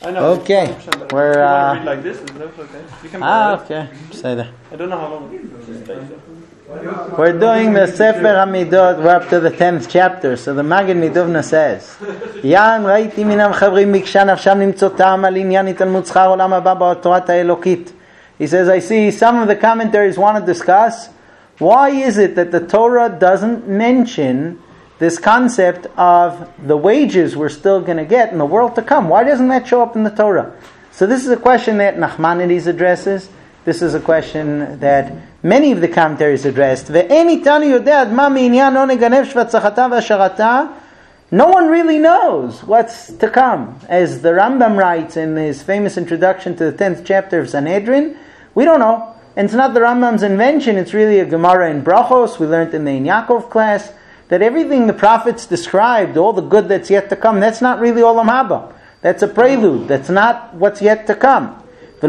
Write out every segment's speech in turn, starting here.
I know. Okay. We're. If you want to read like this, is that okay? You can Okay. Say that. I don't know how long. We're doing the Sefer Hamidot. We're up to the 10th chapter. So the Maggid Midovna says, "Yan raiti minam chavrim bikshah nafsham nimtzotam al inyan talmud schar olam haba ba'torat ha'elokit." He says, I see some of the commentaries want to discuss why is it that the Torah doesn't mention this concept of the wages we're still going to get in the world to come. Why doesn't that show up in the Torah? So this is a question that Nachmanides addresses. This is a question that many of the commentaries addressed. No one really knows what's to come. As the Rambam writes in his famous introduction to the 10th chapter of Sanhedrin, we don't know. And it's not the Rambam's invention, it's really a Gemara in Brachos. We learned in the In Yaakov class that everything the prophets described, all the good that's yet to come, that's not really Olam Haba. That's a prelude. That's not what's yet to come. The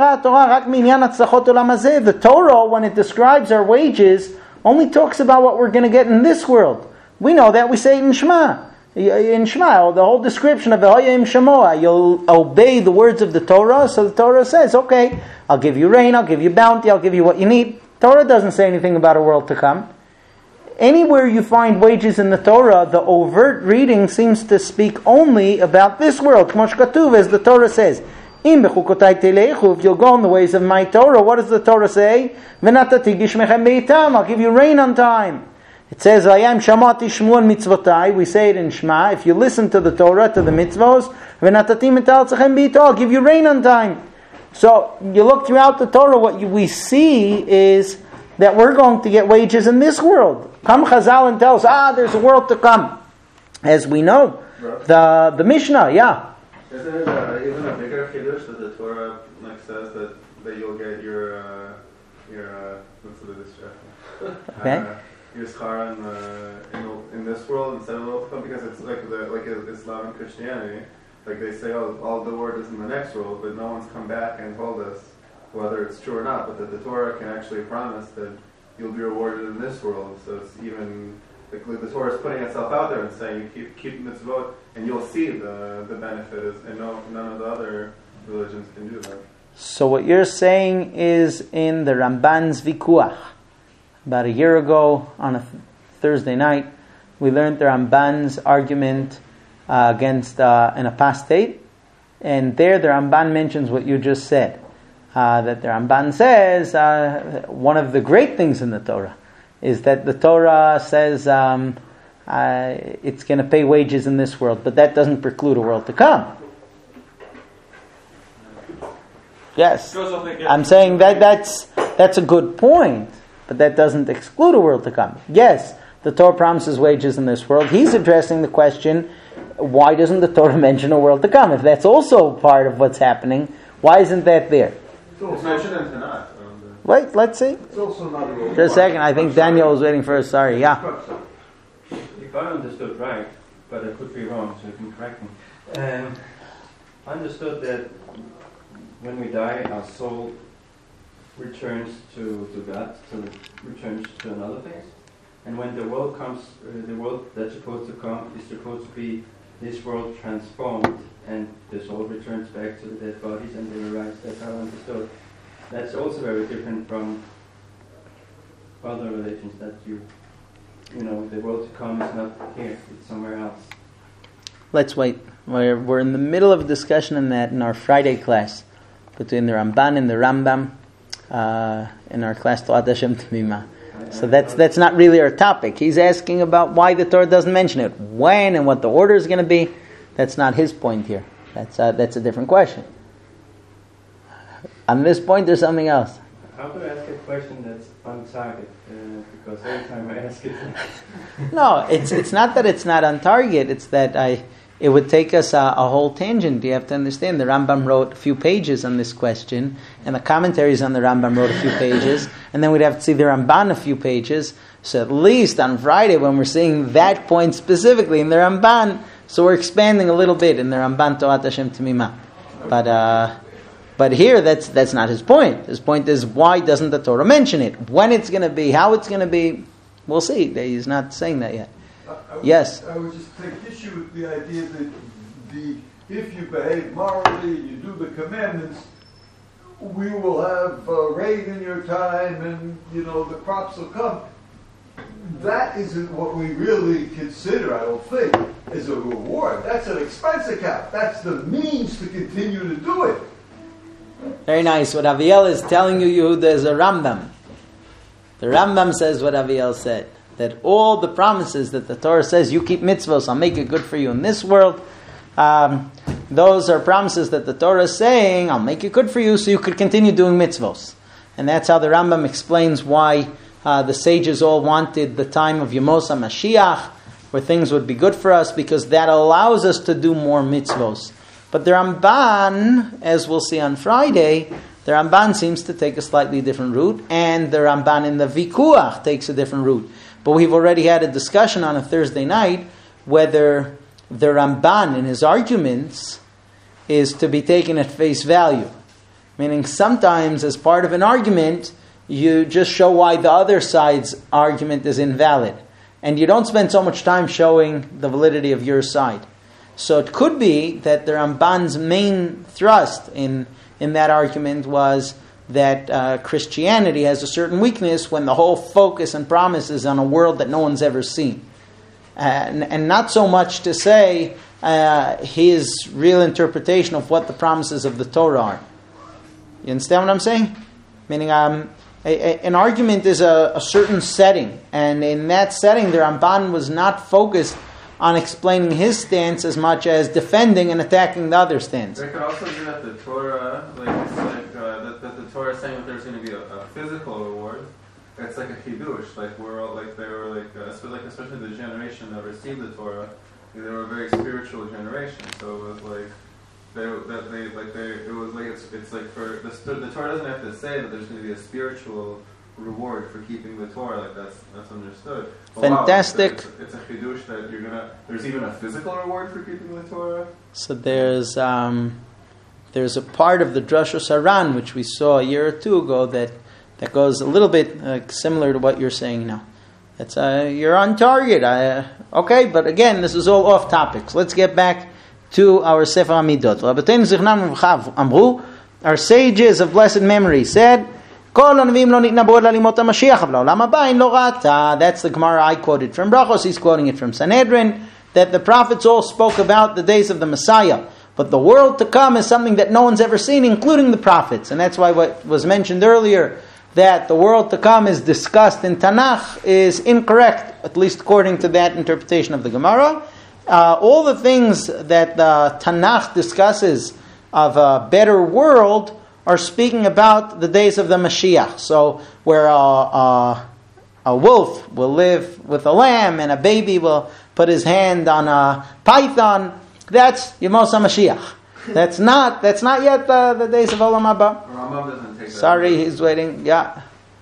Torah, when it describes our wages, only talks about what we're going to get in this world. We know that. We say it in Shema. In Shema, the whole description of V'hoyim Shemoah, you'll obey the words of the Torah. So the Torah says, okay, I'll give you rain, I'll give you bounty, I'll give you what you need. Torah doesn't say anything about a world to come. Anywhere you find wages in the Torah, the overt reading seems to speak only about this world. K'mosh Katuv, as the Torah says, Im bechukotai telechu, if you'll go in the ways of my Torah, what does the Torah say? V'natati gishmechem beitam, I'll give you rain on time. It says, Vayam shamati shmuan mitzvotai, we say it in Shema, if you listen to the Torah, to the mitzvos, v'natati metal tzechem beito, I'll give you rain on time. So, you look throughout the Torah, what we see is that we're going to get wages in this world. Come Chazal and tell us, there's a world to come. As we know, the Mishnah, yeah. Isn't it even a bigger chiddush that the Torah says that you'll get your what's the distraction? Okay. Your schar in this world instead of the world to come, because it's like Islam and Christianity. Like they say, all the word is in the next world, but no one's come back and told us whether it's true or not. But that the Torah can actually promise that you'll be rewarded in this world. So it's even like the Torah is putting itself out there and saying you keep mitzvot and you'll see the benefit. And none of the other religions can do that. So what you're saying is in the Ramban's Vikuach. About a year ago, on a Thursday night, we learned the Ramban's argument against an apostate, and there the Ramban mentions what you just said. That the Ramban says one of the great things in the Torah is that the Torah says it's going to pay wages in this world, but that doesn't preclude a world to come. Yes, I'm saying that's a good point. But that doesn't exclude a world to come. Yes, the Torah promises wages in this world. He's addressing the question, why doesn't the Torah mention a world to come? If that's also part of what's happening, why isn't that there? It's mentioned in Tanakh. Wait, let's see. It's also not a world. Just a second, I think Daniel was waiting for us. Sorry, yeah. If I understood right, but I could be wrong, so you can correct me. I understood that when we die, our soul returns to God, returns to another place. And when the world comes, the world that's supposed to come is supposed to be this world transformed, and the soul returns back to the dead bodies and they arise. That's how I understood. That's also very different from other religions that the world to come is not here, it's somewhere else. Let's wait. We're in the middle of a discussion on that in our Friday class between the Ramban and the Rambam. In our class Torat Hashem T'mima. So that's not really our topic. He's asking about why the Torah doesn't mention it, when and what the order is going to be. That's not his point here. That's a different question. On this point, there's something else. How do I ask a question that's on target? Because every time I ask it, No, it's not that it's not on target. It's that it would take us a whole tangent. You have to understand, the Rambam wrote a few pages on this question, and the commentaries on the Rambam wrote a few pages, and then we'd have to see the Ramban a few pages. So at least on Friday, when we're seeing that point specifically in the Ramban, so we're expanding a little bit in the Ramban Torat Hashem T'mima. But here, that's not his point. His point is, why doesn't the Torah mention it? When it's going to be, how it's going to be, we'll see. He's not saying that yet. Yes? I would just take issue with the idea that the if you behave morally and you do the commandments, we will have rain in your time, and the crops will come. That isn't what we really consider, I don't think, as a reward. That's an expense account. That's the means to continue to do it. Very nice. What Aviel is telling you, there's a Rambam. The Rambam says what Aviel said, that all the promises that the Torah says, you keep mitzvos, I'll make it good for you in this world, those are promises that the Torah is saying, I'll make it good for you so you could continue doing mitzvos. And that's how the Rambam explains why the sages all wanted the time of Yemos HaMashiach, where things would be good for us, because that allows us to do more mitzvos. But the Ramban, as we'll see on Friday, the Ramban seems to take a slightly different route, and the Ramban in the Vikuach takes a different route. But we've already had a discussion on a Thursday night whether the Ramban in his arguments is to be taken at face value. Meaning sometimes as part of an argument, you just show why the other side's argument is invalid. And you don't spend so much time showing the validity of your side. So it could be that the Ramban's main thrust in that argument was that Christianity has a certain weakness when the whole focus and promise is on a world that no one's ever seen. And not so much to say his real interpretation of what the promises of the Torah are. You understand what I'm saying? Meaning an argument is a certain setting, and in that setting the Ramban was not focused on explaining his stance as much as defending and attacking the other stance. There could also be that the Torah, that the Torah is saying that there's going to be a physical reward. It's like a chidush, like we're all, like they were especially the generation that received the Torah, they were a very spiritual generation. So it was like the Torah doesn't have to say that there's going to be a spiritual reward for keeping the Torah, like that's understood. But fantastic. Wow, it's a chidush that there's even a physical reward for keeping the Torah. So there's a part of the Drush Saran which we saw a year or two ago that goes a little bit similar to what you're saying now. It's you're on target. Okay, but again, this is all off topics. Let's get back to our Sefer Hamidot. Rabbeinu Zichnam V'chav Amru, our sages of blessed memory said, that's the Gemara I quoted from Brachos. He's quoting it from Sanhedrin, that the prophets all spoke about the days of the Messiah. But the world to come is something that no one's ever seen, including the prophets. And that's why what was mentioned earlier, that the world to come is discussed in Tanakh, is incorrect, at least according to that interpretation of the Gemara. All the things that the Tanakh discusses of a better world are speaking about the days of the Mashiach. So where a wolf will live with a lamb and a baby will put his hand on a python, that's Yemos HaMashiach. That's not yet the days of Olam Haba. Rambam doesn't take that. Sorry, he's waiting. Yeah.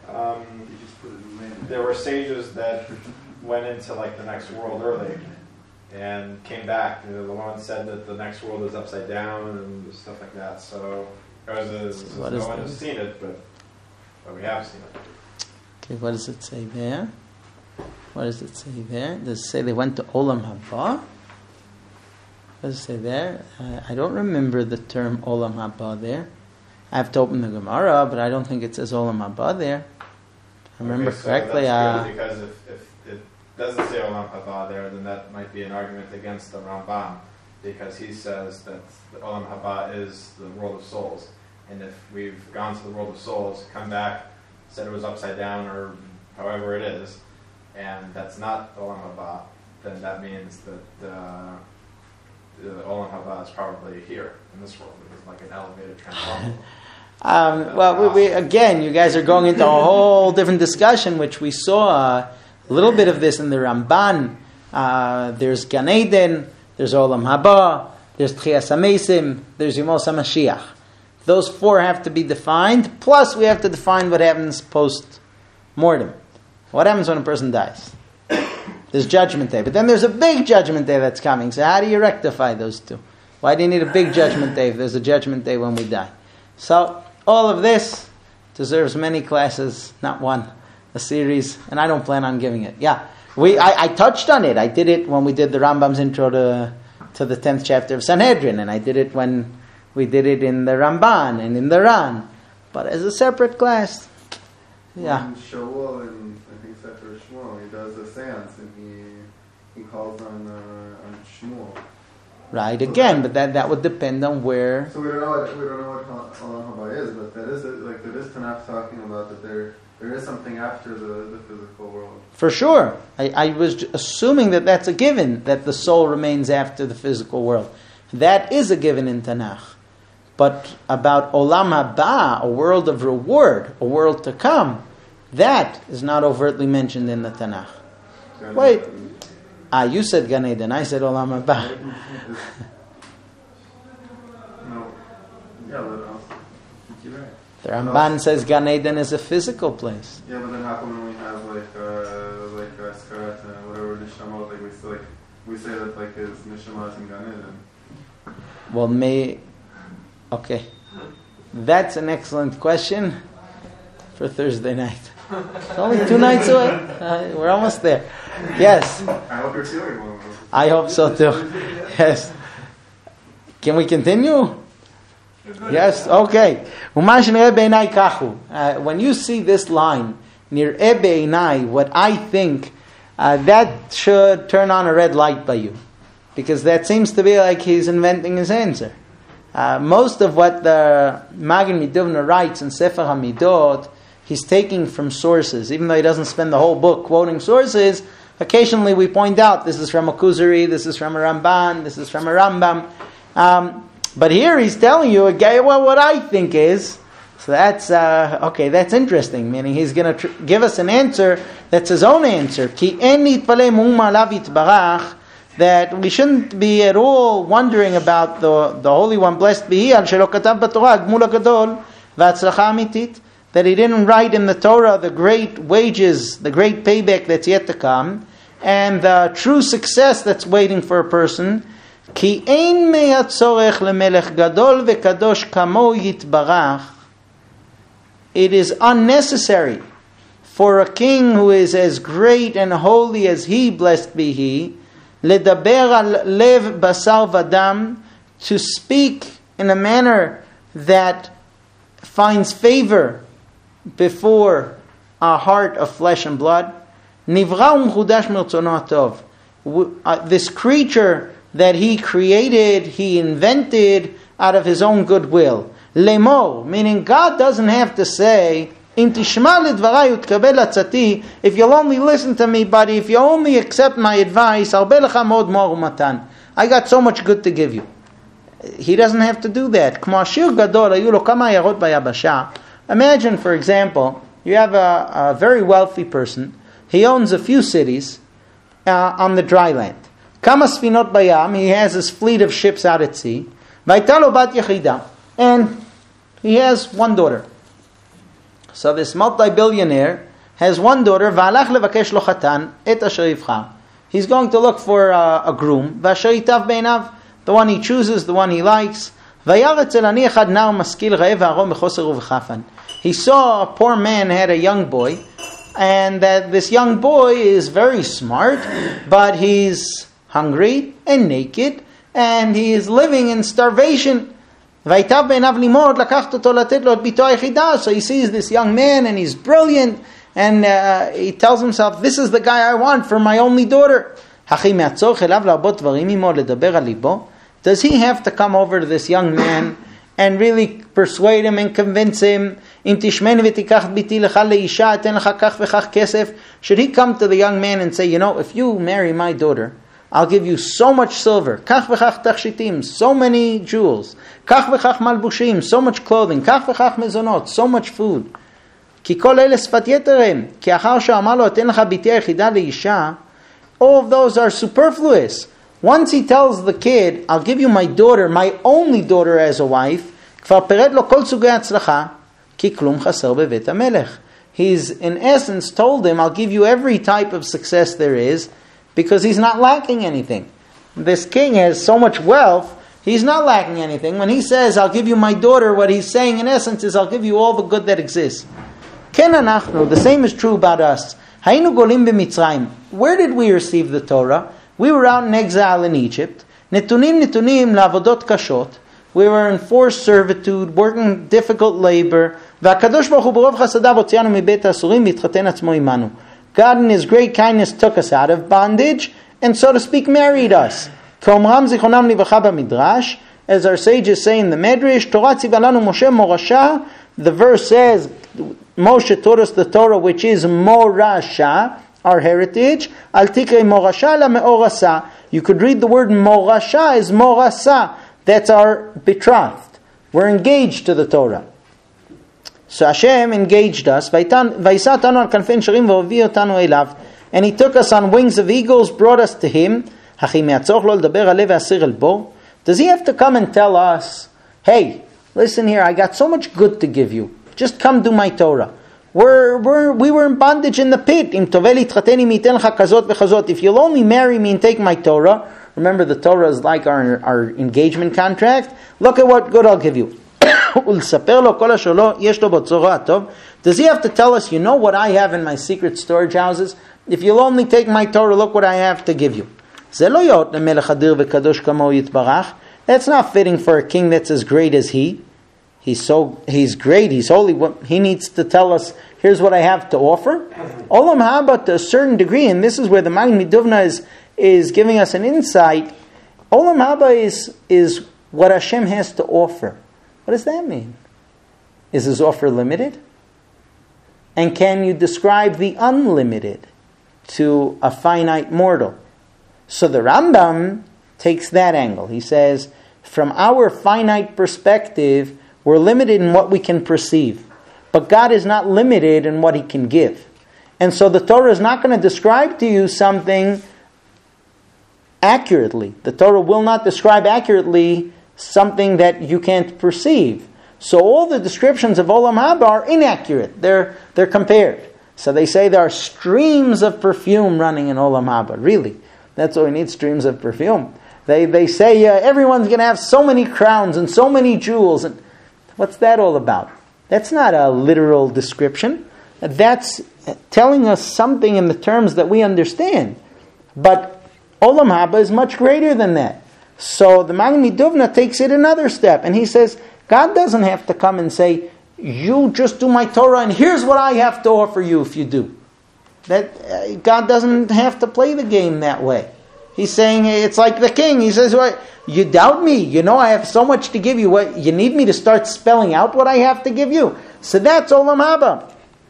There were sages that went into the next world early and came back. The one said that the next world is upside down and stuff like that. So no one has seen it, but we have seen it. Okay, what does it say there? Does it say they went to Olam Haba? What does it say there? I don't remember the term Olam Haba there. I have to open the Gemara, but I don't think it says Olam Haba there. If I remember correctly. That's good, because if it doesn't say Olam Haba there, then that might be an argument against the Rambam, because he says that the Olam Haba is the world of souls. And if we've gone to the world of souls, come back, said it was upside down or however it is, and that's not Olam Haba, then that means that the Olam Haba is probably here in this world. It's like an elevated transformer. We again, you guys are going into a whole different discussion, which we saw a little bit of this in the Ramban. There's Gan Eden, there's Olam Haba, there's Tchias HaMesim, there's Yemos HaMashiach. Those four have to be defined, plus we have to define what happens post-mortem. What happens when a person dies? There's Judgment Day, but then there's a big Judgment Day that's coming. So how do you rectify those two? Why do you need a big Judgment Day if there's a Judgment Day when we die? So all of this deserves many classes, not one, a series, and I don't plan on giving it. Yeah, I touched on it. I did it when we did the Rambam's intro to to the 10th chapter of Sanhedrin, and I did it when we did it in the Ramban and in the Ran. But as a separate class, yeah. When Shaul in, I think, Sefer Shmuel, he does a seance and he calls on Shmuel. Right, again, but that would depend on where. So we don't know what Olam Haba is, but that is Tanakh talking about that there is something after the physical world. For sure. I was assuming that that's a given, that the soul remains after the physical world. That is a given in Tanakh. But about Olam Haba, a world of reward, a world to come, that is not overtly mentioned in the Tanakh. Wait. You said Gan Eden, I said Olam Haba. No. Yeah, but you're right. The Ramban says Gan Eden is a physical place. Yeah, but then how come when we have like Skarat and whatever Nishamot, we say that like his Nishama is in Gan Eden? Well, okay. That's an excellent question for Thursday night. It's only 2 nights away. We're almost there. Yes. I hope you're feeling one of those. I hope so too. Yes. Can we continue? Yes. Okay. When you see this line near Ebeinai, what I think that should turn on a red light by you, because that seems to be like he's inventing his answer. Most of what the Magen Miduvna writes in Sefer HaMidot, he's taking from sources. Even though he doesn't spend the whole book quoting sources, occasionally we point out this is from a Kuzari, this is from a Ramban, this is from a Rambam. But here he's telling you, well, what I think is, so that's okay. That's interesting. Meaning he's going to give us an answer that's his own answer. That we shouldn't be at all wondering about the Holy One, blessed be He, that He didn't write in the Torah the great wages, the great payback that's yet to come, and the true success that's waiting for a person. Ki ein me'atzorech lemelech gadol ve'kadosh kamo yitbarach. It is unnecessary for a king who is as great and holy as He, blessed be He, ledaber al lev basar vadam, to speak in a manner that finds favor before a heart of flesh and blood. Nivra u'mchudash mirtzono hatov. This creature that He created, He invented out of His own goodwill. Lemor, meaning God doesn't have to say, if you'll only listen to me, buddy, if you only accept my advice, I got so much good to give you. He doesn't have to do that. Imagine, for example, you have a very wealthy person. He owns a few cities on the dry land. He has his fleet of ships out at sea. And he has one daughter. So this multi-billionaire has one daughter. He's going to look for a groom. The one he chooses, the one he likes. He saw a poor man had a young boy, and that this young boy is very smart, but he's hungry and naked, and he is living in starvation. So he sees this young man, and he's brilliant, and he tells himself, this is the guy I want for my only daughter. Does he have to come over to this young man and really persuade him and convince him? Should he come to the young man and say, if you marry my daughter, I'll give you so much silver, so many jewels, so much clothing, so much food. All of those are superfluous. Once he tells the kid, I'll give you my daughter, my only daughter as a wife, he's in essence told him, I'll give you every type of success there is, because he's not lacking anything. This king has so much wealth, he's not lacking anything. When he says, I'll give you my daughter, what he's saying in essence is, I'll give you all the good that exists. The same is true about us. Where did we receive the Torah? We were out in exile in Egypt, נתונים לעבודות קשות. We were in forced servitude, working difficult labor. והקדוש ברוך הוא ברוב חסדיו הוציאנו מבית האסורים והתחתן עצמו עמנו. God in His great kindness took us out of bondage and so to speak married us. כאומרם זיכרונם לברכה במדרש, as our sages say in the Medrash, תורה ציווה לנו משה מורשה. The verse says Moshe taught us the Torah which is morasha, our heritage. Al tikre morasha la meorasa. You could read the word morasha as morasa. That's our betrothed. We're engaged to the Torah. So Hashem engaged us. ויישא אותנו על כנפי נשרים והביא אותנו אליו. And He took us on wings of eagles, brought us to Him. הכי מהצורך לא לדבר עליו ואסיר אל בור. Does He have to come and tell us, hey, listen here, I got so much good to give you. Just come do my Torah. We were in bondage in the pit. אם תובל להתחתן עמי ייתן לך כזאת וכזאת. If you'll only marry me and take my Torah. Remember, the Torah is like our engagement contract. Look at what good I'll give you. ולספר לו כל אשר לו יש לו בצורה הטוב. Does He have to tell us, you know what I have in my secret storage houses? If you'll only take my Torah, look what I have to give you. זה לא יאות למלך אדיר וקדוש כמוהו יתברך. That's not fitting for a king that's as great as He. He's great, He's holy. He needs to tell us, here's what I have to offer. Olam haba, to a certain degree, and this is where the Magen Miduvna is giving us an insight. Olam haba is what Hashem has to offer. What does that mean? Is His offer limited? And can you describe the unlimited to a finite mortal? So the Rambam takes that angle. He says, from our finite perspective, we're limited in what we can perceive. But God is not limited in what He can give. And so the Torah is not going to describe to you something accurately. The Torah will not describe accurately something that you can't perceive. So all the descriptions of Olam Haba are inaccurate. They're compared. So they say there are streams of perfume running in Olam Haba. Really, that's why we need streams of perfume. They say everyone's going to have so many crowns and so many jewels. And what's that all about? That's not a literal description. That's telling us something in the terms that we understand. But Olam Haba is much greater than that. So the Magen Miduvna takes it another step. And he says, God doesn't have to come and say, you just do my Torah and here's what I have to offer you if you do. That God doesn't have to play the game that way. He's saying, it's like the king. He says, what? You doubt me? You know I have so much to give you. What, you need me to start spelling out what I have to give you? So that's Olam Haba.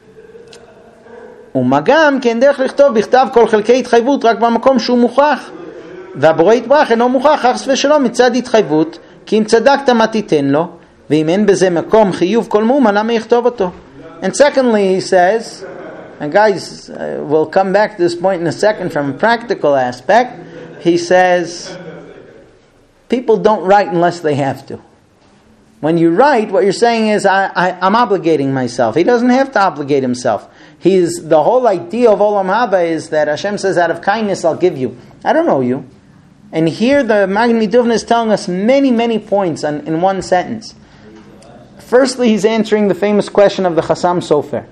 ומגם כן דרך לכתוב בכתב כל חלקי התחייבות רק במקום שהוא מוכח. והבורא יתברך אינו מוכח חס ושלום מצד התחייבות, כי אם צדקת מה תיתן לו, ואם אין בזה מקום חיוב כל מאומה, למה יכתוב אותו? And secondly, he says, and guys, we'll come back to this point in a second from a practical aspect, he says, people don't write unless they have to. When you write, what you're saying is, I'm obligating myself. He doesn't have to obligate himself. The whole idea of Olam Haba is that Hashem says, out of kindness I'll give you. I don't know you. And here the Magen Miduvna is telling us many, many points in one sentence. Firstly, he's answering the famous question of the Chassam Sofer.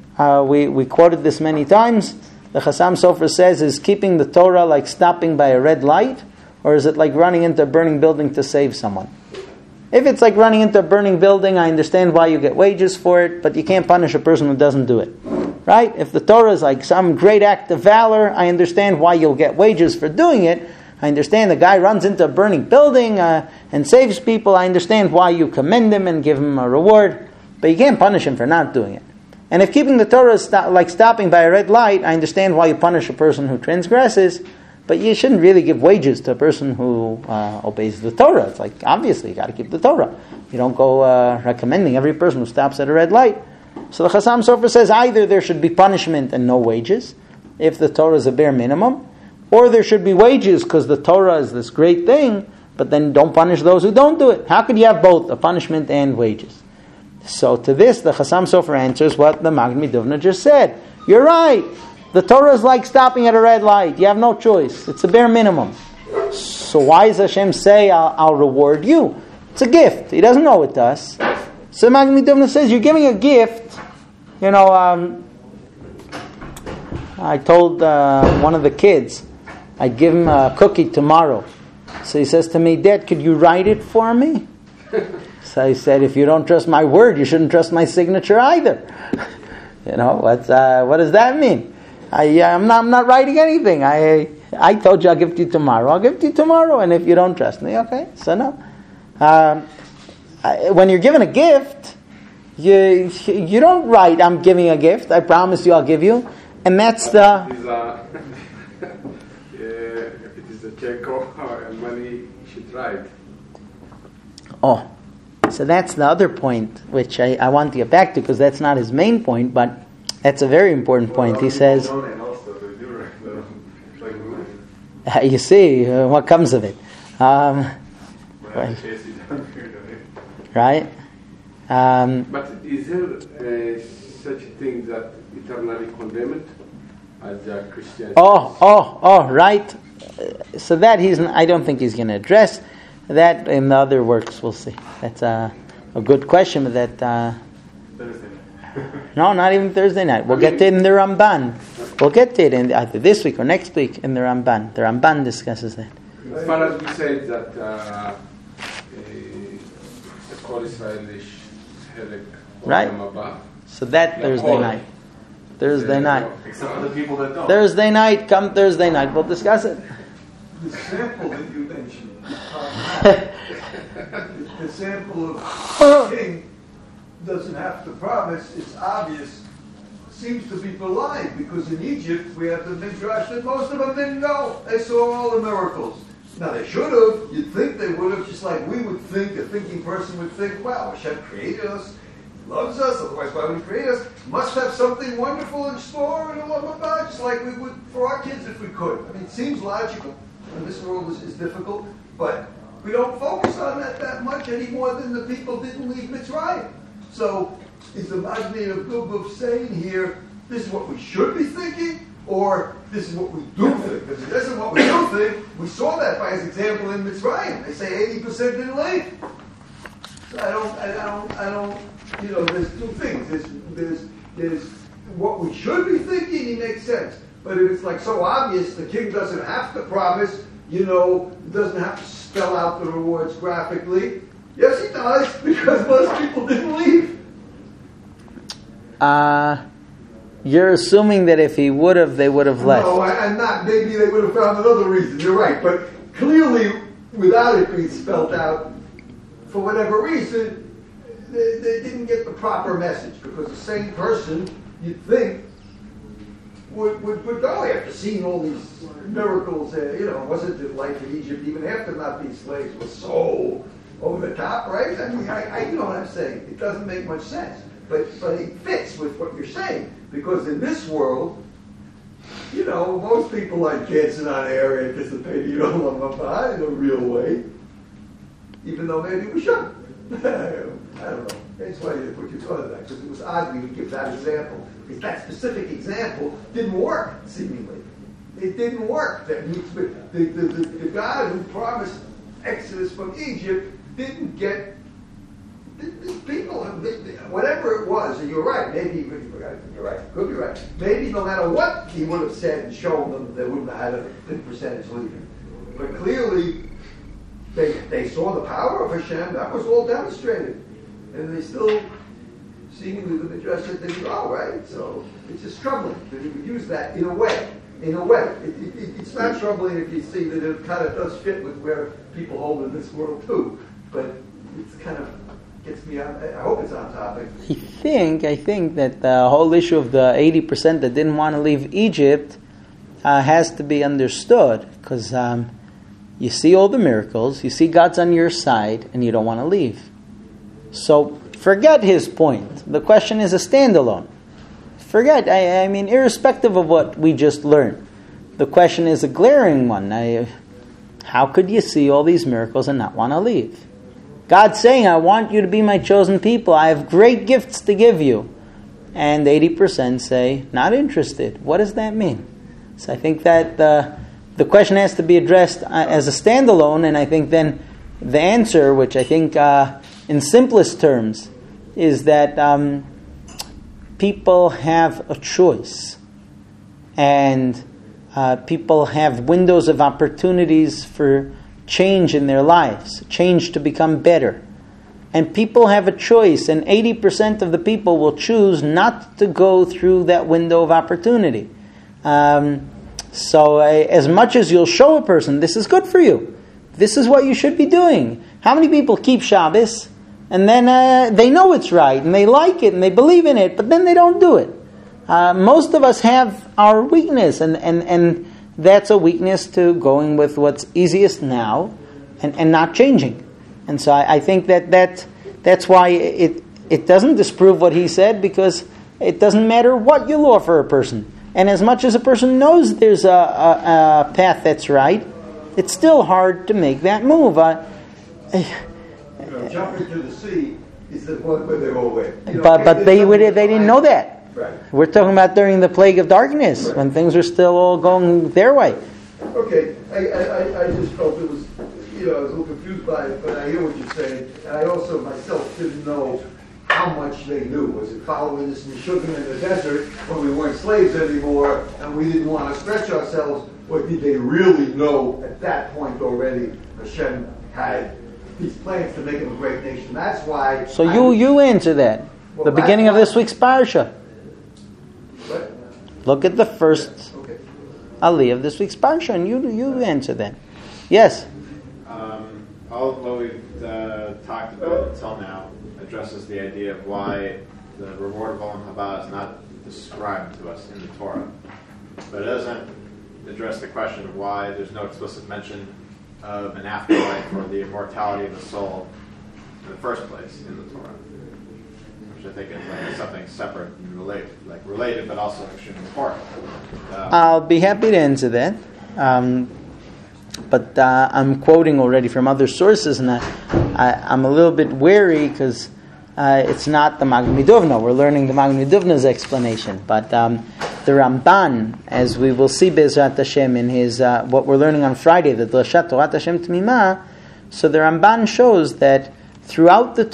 We quoted this many times. The Chassam Sofer says, is keeping the Torah like stopping by a red light? Or is it like running into a burning building to save someone? If it's like running into a burning building, I understand why you get wages for it, but you can't punish a person who doesn't do it. Right? If the Torah is like some great act of valor, I understand why you'll get wages for doing it. I understand the guy runs into a burning building and saves people. I understand why you commend him and give him a reward. But you can't punish him for not doing it. And if keeping the Torah is like stopping by a red light, I understand why you punish a person who transgresses. But you shouldn't really give wages to a person who obeys the Torah. It's like, obviously, you got to keep the Torah. You don't go recommending every person who stops at a red light. So the Chassam Sofer says either there should be punishment and no wages, if the Torah is a bare minimum, or there should be wages because the Torah is this great thing, but then don't punish those who don't do it. How could you have both, a punishment and wages? So to this, the Chassam Sofer answers what the Magen Miduvna just said. You're right. The Torah is like stopping at a red light. You have no choice. It's a bare minimum. So why does Hashem say, I'll reward you? It's a gift. He doesn't know it does. So Magen Miduvna says, you're giving a gift. You know, I told one of the kids, I'd give him a cookie tomorrow. So he says to me, Dad, could you write it for me? So I said, if you don't trust my word, you shouldn't trust my signature either. What does that mean? I'm not writing anything. I told you I'll give it to you tomorrow. I'll give it to you tomorrow, and if you don't trust me, okay, so no. When you're given a gift, you don't write, I'm giving a gift, I promise you I'll give you, and that's the... If it is a check or money, you should write. Oh, so that's the other point, which I want to get back to, because that's not his main point, but that's a very important point. He says... You see, what comes of it. Right? But is there such a thing that eternally condemned as a Christian? Oh, right. So that I don't think he's going to address that in the other works. We'll see. That's a good question, but that... Thursday night. No, not even Thursday night. We'll get to it in the Ramban. We'll get to it in either this week or next week in the Ramban. The Ramban discusses that. As far as we said that the Kol Israelish Helek Right. So that Thursday night. Thursday night. Except for the people that don't. Thursday night, come Thursday night. We'll discuss it. The sample that you mentioned, the sample of king doesn't have to promise, it's obvious, seems to be belied, because in Egypt we have the Midrash that most of them didn't know. They saw all the miracles. Now they should have, you'd think they would have, just like we would think, a thinking person would think, wow, Hashem created us, He loves us, otherwise why would He create us? Must have something wonderful in store, and blah, blah, blah, just like we would for our kids if we could. I mean, it seems logical, and this world is difficult, but we don't focus on that much any more than the people didn't leave Mitzrayim. So, is the Magni of Gubov saying here, this is what we should be thinking, or this is what we do think? Because if this is what we do think, we saw that by his example in Mitzrayim. They say 80% didn't leave. So I don't, there's two things. There's what we should be thinking, he makes sense. But if it's like so obvious, the king doesn't have to promise, doesn't have to spell out the rewards graphically. Yes, he does, because most people didn't leave. You're assuming that if he would have, they would have left. No, I'm not. Maybe they would have found another reason. You're right. But clearly, without it being spelled out, for whatever reason, they didn't get the proper message. Because the same person, you'd think, would go after seeing all these miracles. Wasn't it like in Egypt, even after not being slaves, was so over the top, right? I mean, I you know what I'm saying. It doesn't make much sense. But it fits with what you're saying. Because in this world, most people aren't dancing on air anticipating Olam Haba in a real way. Even though maybe we should. I don't know. That's why you put your thought of that. Because it was odd we would give that example. Because that specific example didn't work, seemingly. It didn't work. The God who promised Exodus from Egypt didn't get people, whatever it was, and you're right, maybe you're right, could be right. Maybe no matter what he would have said and shown them, they wouldn't have had a big percentage leaving. But clearly, they saw the power of Hashem, that was all demonstrated. And they still, seemingly the Midrash said they didn't go, right? So it's just troubling that he would use that in a way. It's not troubling if you see that it kind of does fit with where people hold in this world too. But it's kind of gets me on. I hope it's on topic. I think that the whole issue of the 80% that didn't want to leave Egypt has to be understood, because you see all the miracles, you see God's on your side, and you don't want to leave. So forget his point. The question is a standalone. Forget. I mean, irrespective of what we just learned, the question is a glaring one. How could you see all these miracles and not want to leave? God's saying, I want you to be my chosen people. I have great gifts to give you. And 80% say, not interested. What does that mean? So I think that the question has to be addressed as a standalone, and I think then the answer, which I think in simplest terms, is that people have a choice. And people have windows of opportunities for change in their lives, change to become better. And people have a choice, and 80% of the people will choose not to go through that window of opportunity. So as much as you'll show a person, this is good for you, this is what you should be doing. How many people keep Shabbos, and then they know it's right, and they like it, and they believe in it, but then they don't do it? Most of us have our weakness, and that's a weakness to going with what's easiest now, and not changing. And so I think that's why it doesn't disprove what he said, because it doesn't matter what you'll offer a person. And as much as a person knows there's a path that's right, it's still hard to make that move. Jumping to the sea is the point where they go away. But they didn't know that. Right. We're talking about during the plague of darkness, Right. when things were still all going their way. Okay, I just felt it was, I was a little confused by it, but I hear what you're saying. And I also myself didn't know how much they knew. Was it following this Meshuggah in the desert when we weren't slaves anymore and we didn't want to stretch ourselves? Or did they really know at that point already Hashem had these plans to make them a great nation? That's why... So you answer that. Well, The beginning of this week's parsha. What? Look at the first Okay. aliyah of this week's parsha, and you answer that. Yes? All of what we've talked about until now addresses the idea of why the reward of Olam Haba is not described to us in the Torah. But it doesn't address the question of why there's no explicit mention of an afterlife or the immortality of the soul in the first place in the Torah. Which I think is like something separate and related, but also extremely important. I'll be happy to answer that. But I'm quoting already from other sources, and I'm a little bit wary because it's not the Magen Miduvna. We're learning the Magen Miduvna's explanation. But the Ramban, as we will see Be'ezrat Hashem in his what we're learning on Friday, the Drashat Torat Hashem Tmimah, so the Ramban shows that throughout the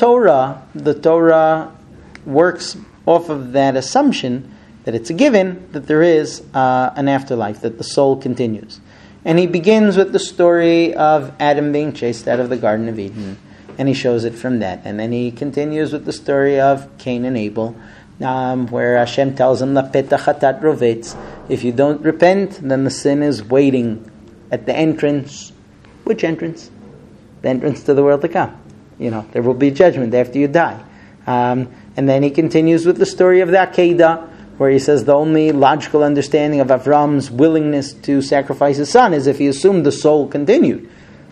Torah works off of that assumption that it's a given that there is an afterlife, that the soul continues. And he begins with the story of Adam being chased out of the Garden of Eden, and he shows it from that. And then he continues with the story of Cain and Abel, where Hashem tells him, "La petach hatat rovetz." If you don't repent, then the sin is waiting at the entrance. Which entrance? The entrance to the world to come. There will be judgment after you die. And then he continues with the story of the Akedah, where he says the only logical understanding of Avram's willingness to sacrifice his son is if he assumed the soul continued.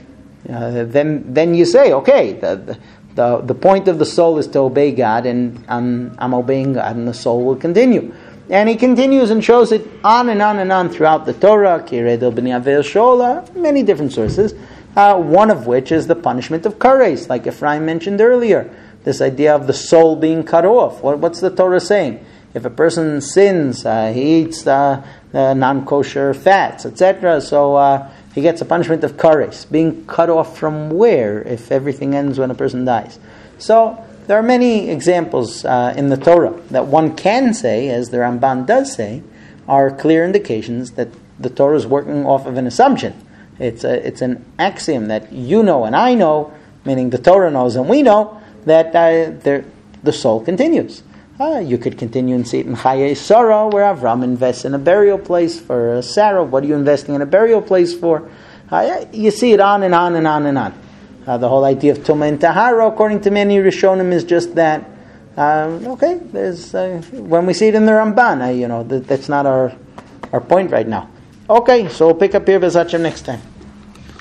Then you say, okay, the point of the soul is to obey God, and I'm obeying God, and the soul will continue. And he continues and shows it on and on and on throughout the Torah, Kiredo b'nei Aver Shola, many different sources, one of which is the punishment of Kares, like Ephraim mentioned earlier, this idea of the soul being cut off. What's the Torah saying? If a person sins, he eats non-kosher fats, etc., so he gets a punishment of kares, being cut off from where, if everything ends when a person dies. So there are many examples in the Torah that one can say, as the Ramban does say, are clear indications that the Torah is working off of an assumption. It's an axiom that you know and I know, meaning the Torah knows and we know, that the soul continues. You could continue and see it in Chayei Sarah, where Avram invests in a burial place for Sarah. What are you investing in a burial place for? You see it on and on and on and on. The whole idea of Tumah and Tahara, according to many Rishonim, is just that. There's when we see it in the Ramban, that's not our point right now. Okay, so we'll pick up here B'ezrat Hashem next time.